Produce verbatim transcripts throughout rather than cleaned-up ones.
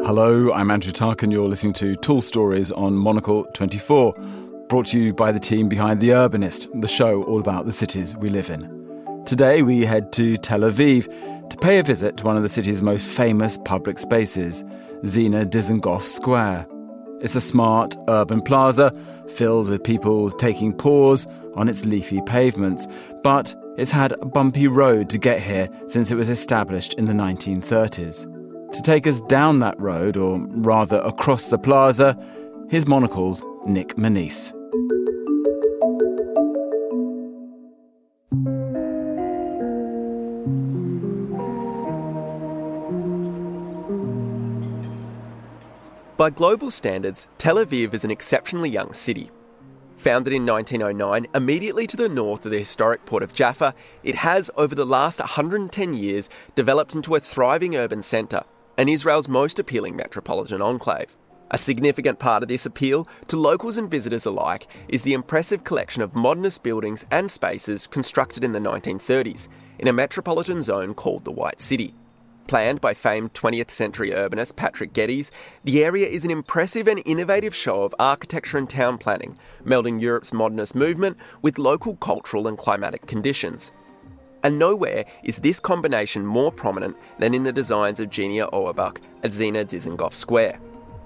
Hello, I'm Andrew Tuck and you're listening to Tall Stories on Monocle twenty-four, brought to you by the team behind The Urbanist, the show all about the cities we live in. Today we head to Tel Aviv to pay a visit to one of the city's most famous public spaces, Zina Dizengoff Square. It's a smart urban plaza filled with people taking pause on its leafy pavements, but it's had a bumpy road to get here since it was established in the nineteen thirties. To take us down that road, or rather across the plaza, here's Monocle's Nick Manise. By global standards, Tel Aviv is an exceptionally young city. Founded in nineteen oh nine, immediately to the north of the historic port of Jaffa, it has, over the last one hundred ten years, developed into a thriving urban centre and Israel's most appealing metropolitan enclave. A significant part of this appeal, to locals and visitors alike, is the impressive collection of modernist buildings and spaces constructed in the nineteen thirties, in a metropolitan zone called the White City. Planned by famed twentieth century urbanist Patrick Geddes, the area is an impressive and innovative show of architecture and town planning, melding Europe's modernist movement with local cultural and climatic conditions. And nowhere is this combination more prominent than in the designs of Genia Auerbach at Zina Dizengoff Square.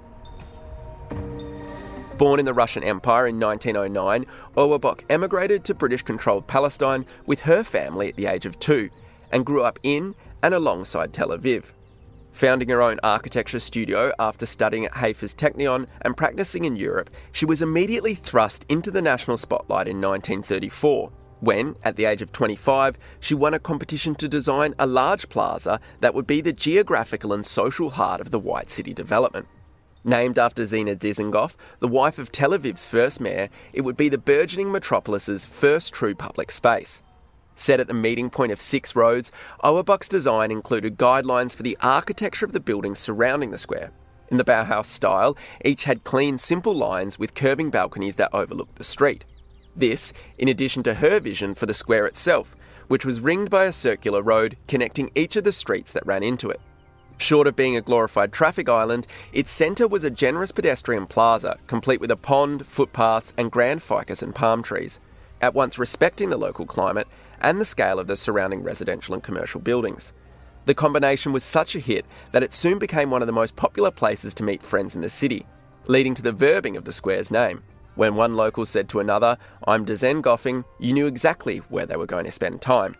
Born in the Russian Empire in nineteen oh nine, Auerbach emigrated to British-controlled Palestine with her family at the age of two, and grew up in and alongside Tel Aviv. Founding her own architecture studio after studying at Haifa's Technion and practicing in Europe, she was immediately thrust into the national spotlight in nineteen thirty-four, when, at the age of twenty-five, she won a competition to design a large plaza that would be the geographical and social heart of the White City development. Named after Zina Dizengoff, the wife of Tel Aviv's first mayor, it would be the burgeoning metropolis's first true public space. Set at the meeting point of six roads, Auerbach's design included guidelines for the architecture of the buildings surrounding the square. In the Bauhaus style, each had clean, simple lines with curving balconies that overlooked the street. This, in addition to her vision for the square itself, which was ringed by a circular road connecting each of the streets that ran into it. Short of being a glorified traffic island, its centre was a generous pedestrian plaza, complete with a pond, footpaths and grand ficus and palm trees, at once respecting the local climate and the scale of the surrounding residential and commercial buildings. The combination was such a hit that it soon became one of the most popular places to meet friends in the city, leading to the verbing of the square's name. When one local said to another, "I'm Dizengoffing," you knew exactly where they were going to spend time.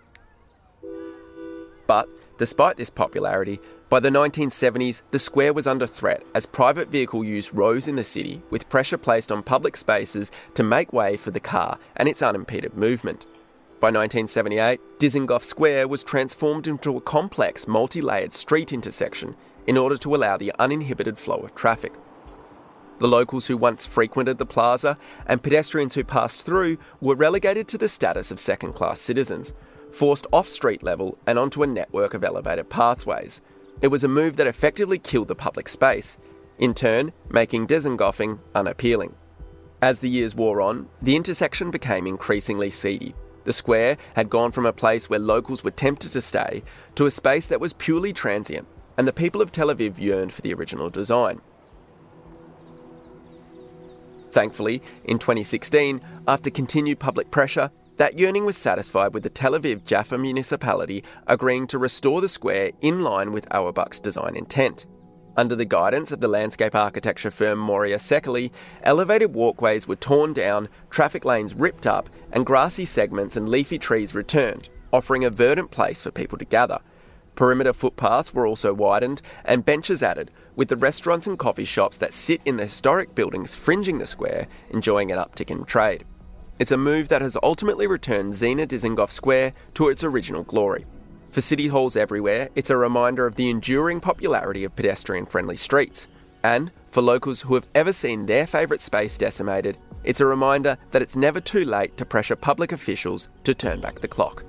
But, despite this popularity, by the nineteen seventies, the square was under threat as private vehicle use rose in the city, with pressure placed on public spaces to make way for the car and its unimpeded movement. By nineteen seventy-eight, Dizengoff Square was transformed into a complex, multi-layered street intersection in order to allow the uninhibited flow of traffic. The locals who once frequented the plaza and pedestrians who passed through were relegated to the status of second-class citizens, forced off street level and onto a network of elevated pathways. It was a move that effectively killed the public space, in turn making Dizengoffing unappealing. As the years wore on, the intersection became increasingly seedy. The square had gone from a place where locals were tempted to stay to a space that was purely transient, and the people of Tel Aviv yearned for the original design. Thankfully, in twenty sixteen, after continued public pressure, that yearning was satisfied with the Tel Aviv Jaffa municipality agreeing to restore the square in line with Auerbach's design intent. Under the guidance of the landscape architecture firm Moria Sekeli, elevated walkways were torn down, traffic lanes ripped up, and grassy segments and leafy trees returned, offering a verdant place for people to gather. Perimeter footpaths were also widened and benches added, with the restaurants and coffee shops that sit in the historic buildings fringing the square enjoying an uptick in trade. It's a move that has ultimately returned Zina Dizengoff Square to its original glory. For city halls everywhere, it's a reminder of the enduring popularity of pedestrian-friendly streets. And, for locals who have ever seen their favourite space decimated, it's a reminder that it's never too late to pressure public officials to turn back the clock.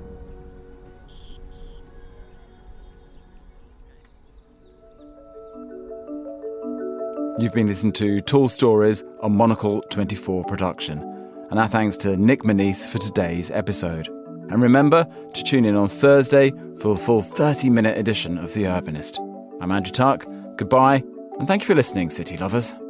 You've been listening to Tall Stories on Monocle twenty-four production. And our thanks to Nick Manise for today's episode. And remember to tune in on Thursday for the full thirty-minute edition of The Urbanist. I'm Andrew Tuck. Goodbye, and thank you for listening, city lovers.